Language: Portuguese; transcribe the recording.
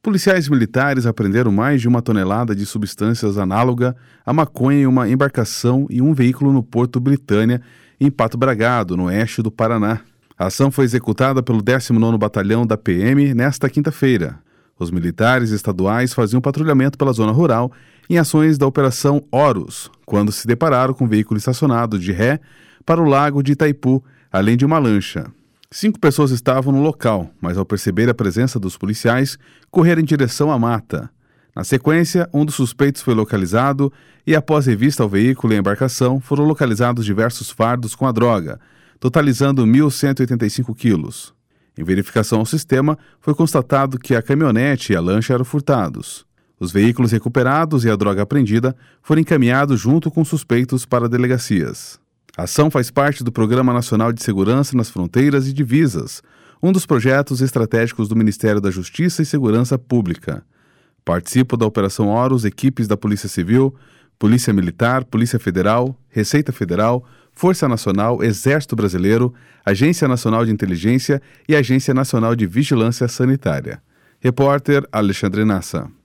policiais militares apreenderam mais de 1 tonelada de substâncias análoga à maconha em uma embarcação e um veículo no Porto Britânia, em Pato Bragado, no oeste do Paraná. A ação foi executada pelo 19º Batalhão da PM nesta quinta-feira. Os militares estaduais faziam patrulhamento pela zona rural em ações da Operação Horus, quando se depararam com um veículo estacionado de ré para o lago de Itaipu, além de uma lancha. 5 pessoas estavam no local, mas ao perceber a presença dos policiais, correram em direção à mata. Na sequência, um dos suspeitos foi localizado e, após revista ao veículo e a embarcação, foram localizados diversos fardos com a droga, totalizando 1.185 quilos. Em verificação ao sistema, foi constatado que a caminhonete e a lancha eram furtados. Os veículos recuperados e a droga apreendida foram encaminhados junto com suspeitos para delegacias. A ação faz parte do Programa Nacional de Segurança nas Fronteiras e Divisas, um dos projetos estratégicos do Ministério da Justiça e Segurança Pública. Participam da Operação Horus equipes da Polícia Civil, Polícia Militar, Polícia Federal, Receita Federal, Força Nacional, Exército Brasileiro, Agência Nacional de Inteligência e Agência Nacional de Vigilância Sanitária. Repórter Alexandre Nassa.